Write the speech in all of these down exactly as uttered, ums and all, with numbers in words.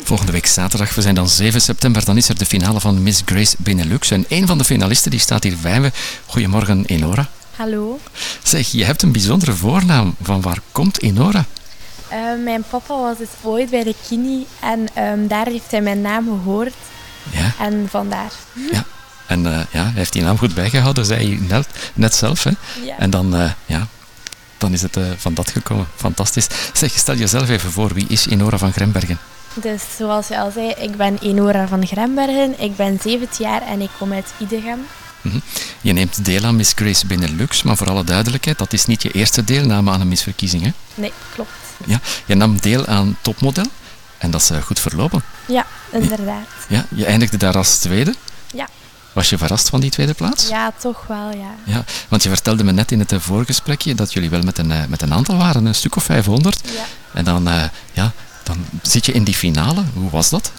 Volgende week zaterdag, we zijn dan zeven september, dan is er de finale van Miss Grace Benelux. En een van de finalisten die staat hier bij me. Goedemorgen, Enora. Hallo. Zeg, je hebt een bijzondere voornaam. Van waar komt Enora? Uh, mijn papa was dus ooit bij de kini en um, daar heeft hij mijn naam gehoord. Ja. En vandaar. Ja. En uh, ja, hij heeft die naam goed bijgehouden, zei je net, net zelf. Hè? Ja. En dan, uh, ja, dan is het uh, van dat gekomen. Fantastisch. Zeg, stel jezelf even voor. Wie is Enora van Grembergen? Dus zoals je al zei, ik ben Enora van Grembergen. Ik ben zeventien jaar en ik kom uit Idegem. Mm-hmm. Je neemt deel aan Miss Grace Benelux, maar voor alle duidelijkheid, dat is niet je eerste deelname aan een misverkiezing, hè? Nee, klopt. Ja, je nam deel aan Topmodel en dat is uh, goed verlopen. Ja, inderdaad. Ja, je eindigde daar als tweede. Ja. Was je verrast van die tweede plaats? Ja, toch wel, ja. Ja, want je vertelde me net in het voorgesprekje dat jullie wel met een, uh, met een aantal waren, een stuk of vijfhonderd. Ja. En dan, uh, ja, dan zit je in die finale. Hoe was dat?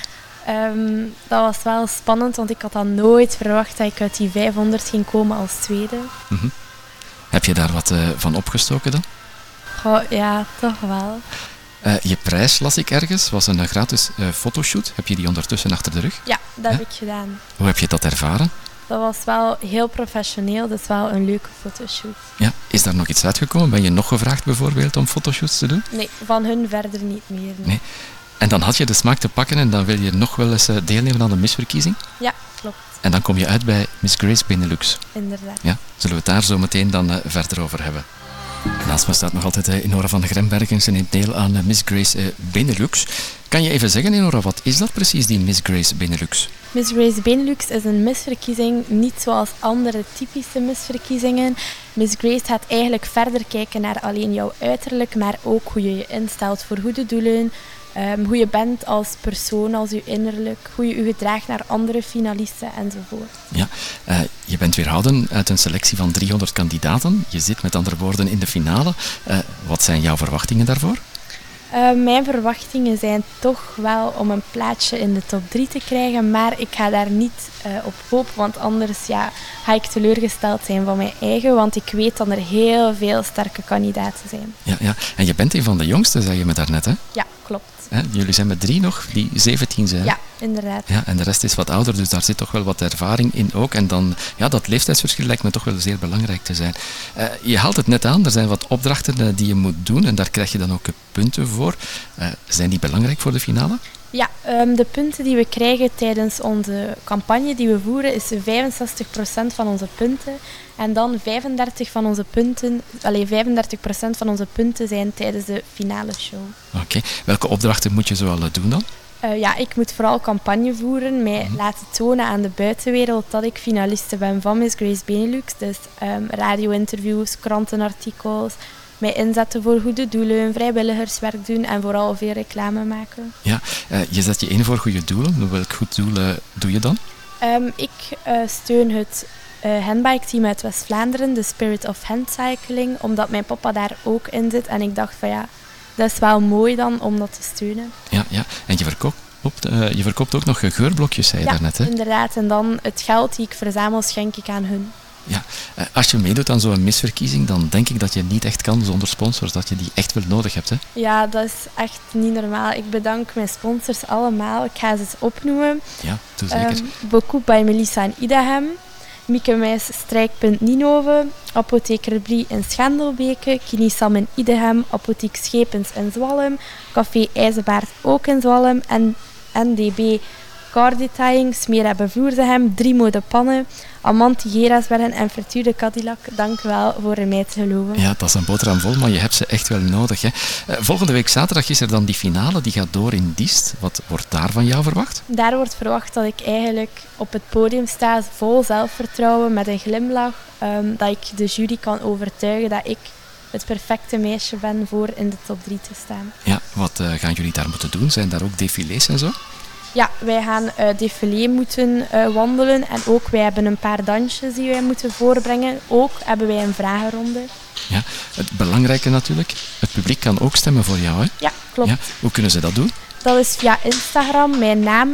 Um, dat was wel spannend, want ik had dan nooit verwacht dat ik uit die vijfhonderd ging komen als tweede. Mm-hmm. Heb je daar wat uh, van opgestoken dan? Goh, ja, toch wel. Uh, je prijs, las ik ergens, was een uh, gratis uh, fotoshoot. Heb je die ondertussen achter de rug? Ja, dat ja? heb ik gedaan. Hoe heb je dat ervaren? Dat was wel heel professioneel, dus wel een leuke fotoshoot. Ja, is daar nog iets uitgekomen? Ben je nog gevraagd bijvoorbeeld om fotoshoots te doen? Nee, van hun verder niet meer. Nee. nee. En dan had je de smaak te pakken en dan wil je nog wel eens deelnemen aan de misverkiezing? Ja, klopt. En dan kom je uit bij Miss Grace Benelux. Inderdaad. Ja, zullen we het daar zo meteen dan uh, verder over hebben. Naast me staat nog altijd uh, Enora van Grembergen. Ze neemt deel aan uh, Miss Grace uh, Benelux. Kan je even zeggen, Enora, wat is dat precies, die Miss Grace Benelux? Miss Grace Benelux is een misverkiezing, niet zoals andere typische misverkiezingen. Miss Grace gaat eigenlijk verder kijken naar alleen jouw uiterlijk, maar ook hoe je je instelt voor goede doelen. Um, hoe je bent als persoon, als je innerlijk, hoe je je gedraagt naar andere finalisten enzovoort. Ja, uh, je bent weerhouden uit een selectie van driehonderd kandidaten. Je zit met andere woorden in de finale. Uh, wat zijn jouw verwachtingen daarvoor? Uh, mijn verwachtingen zijn toch wel om een plaatsje in de top drie te krijgen, maar ik ga daar niet uh, op hopen, want anders ja, ga ik teleurgesteld zijn van mijn eigen, want ik weet dat er heel veel sterke kandidaten zijn. Ja, ja. En je bent een van de jongste, zei je me daarnet, hè? Ja, klopt. Hè? Jullie zijn met drie nog, die zeventien zijn. Ja, inderdaad. Ja, en de rest is wat ouder, dus daar zit toch wel wat ervaring in ook. En dan, ja, dat leeftijdsverschil lijkt me toch wel zeer belangrijk te zijn. Uh, je haalt het net aan, er zijn wat opdrachten uh, die je moet doen en daar krijg je dan ook uh, punten voor. Uh, zijn die belangrijk voor de finale? Ja, um, de punten die we krijgen tijdens onze campagne die we voeren is vijfenzestig procent van onze punten. En dan vijfendertig van onze punten, allez, vijfendertig procent van onze punten zijn tijdens de finale show. Oké, okay. Welke opdrachten moet je zoal doen dan? Uh, ja, ik moet vooral campagne voeren, mij mm-hmm. laten tonen aan de buitenwereld dat ik finaliste ben van Miss Grace Benelux. Dus um, radio-interviews, krantenartikels, mij inzetten voor goede doelen, vrijwilligerswerk doen en vooral veel reclame maken. Ja, uh, je zet je in voor goede doelen. Welk goed doel uh, doe je dan? Um, ik uh, steun het uh, handbike-team uit West-Vlaanderen, de Spirit of Handcycling, omdat mijn papa daar ook in zit. En ik dacht van ja, dat is wel mooi dan om dat te steunen. Ja, ja. En je verkoopt, uh, je verkoopt ook nog geurblokjes, zei je ja, daarnet, hè? Ja, inderdaad. En dan het geld die ik verzamel, schenk ik aan hun. Ja, als je meedoet aan zo'n misverkiezing, dan denk ik dat je niet echt kan zonder sponsors, dat je die echt wel nodig hebt, hè? Ja, dat is echt niet normaal. Ik bedank mijn sponsors allemaal. Ik ga ze eens opnoemen. Ja, doe zeker. Um, Beaucoup bij Melissa in Idegem, Mieke Meijs Strijkpunt Ninove, Apotheker Brie in Schendelbeke, Kinisam in Idegem, Apotheek Schepens in Zwalm, Café IJzenbaard ook in Zwalm en N D B Car Detailing, Smera Bevloerdegem, Drie Mode Pannen, Amanti Gerasbergen en Frituur de Cadillac. Dank u wel voor in mij te geloven. Ja, dat is een boterham vol, maar je hebt ze echt wel nodig, hè. Uh, volgende week zaterdag is er dan die finale, die gaat door in Diest. Wat wordt daar van jou verwacht? Daar wordt verwacht dat ik eigenlijk op het podium sta, vol zelfvertrouwen, met een glimlach. Um, dat ik de jury kan overtuigen dat ik het perfecte meisje ben voor in de top drie te staan. Ja, wat uh, gaan jullie daar moeten doen? Zijn daar ook défilés en zo? Ja, wij gaan uh, défilé moeten uh, wandelen en ook wij hebben een paar dansjes die wij moeten voorbrengen. Ook hebben wij een vragenronde. Ja, het belangrijke natuurlijk, het publiek kan ook stemmen voor jou, hè? Ja, klopt. Ja, hoe kunnen ze dat doen? Dat is via Instagram, mijn naam,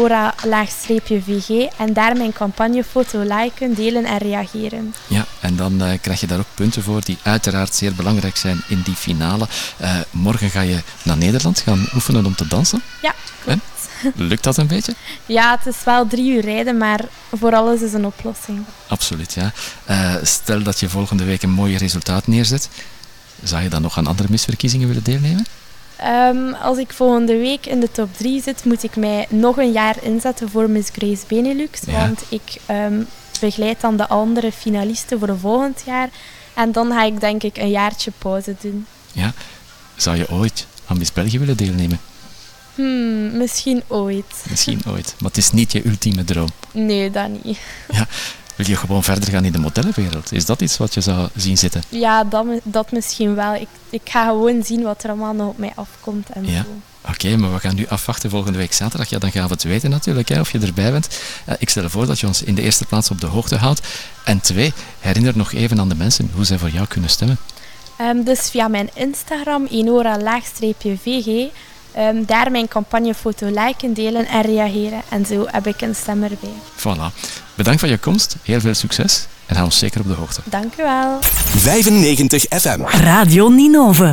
Enora-V G, en daar mijn campagnefoto liken, delen en reageren. Ja, en dan uh, krijg je daar ook punten voor die uiteraard zeer belangrijk zijn in die finale. Uh, morgen ga je naar Nederland gaan oefenen om te dansen. Ja, klopt. Lukt dat een beetje? Ja, het is wel drie uur rijden, maar voor alles is een oplossing. Absoluut, ja. Uh, stel dat je volgende week een mooi resultaat neerzet. Zou je dan nog aan andere misverkiezingen willen deelnemen? Um, als ik volgende week in de top drie zit, moet ik mij nog een jaar inzetten voor Miss Grace Benelux. Ja. Want ik um, begeleid dan de andere finalisten voor volgend jaar. En dan ga ik denk ik een jaartje pauze doen. Ja. Zou je ooit aan Miss België willen deelnemen? Hmm, misschien ooit. Misschien ooit. Maar het is niet je ultieme droom. Nee, dat niet. Ja. Wil je gewoon verder gaan in de modellenwereld? Is dat iets wat je zou zien zitten? Ja, dat, dat misschien wel. Ik, ik ga gewoon zien wat er allemaal nog op mij afkomt en ja. zo. Oké, okay, maar we gaan nu afwachten volgende week zaterdag. Ja, dan gaan we het weten natuurlijk, hè, of je erbij bent. Uh, ik stel voor dat je ons in de eerste plaats op de hoogte houdt. En twee, herinner nog even aan de mensen hoe zij voor jou kunnen stemmen. Um, dus via mijn Instagram, enora-vg, um, daar mijn campagnefoto liken, delen en reageren. En zo heb ik een stem erbij. Voilà. Bedankt voor je komst, heel veel succes en hou ons zeker op de hoogte. Dank u wel. vijfennegentig F M Radio Ninove.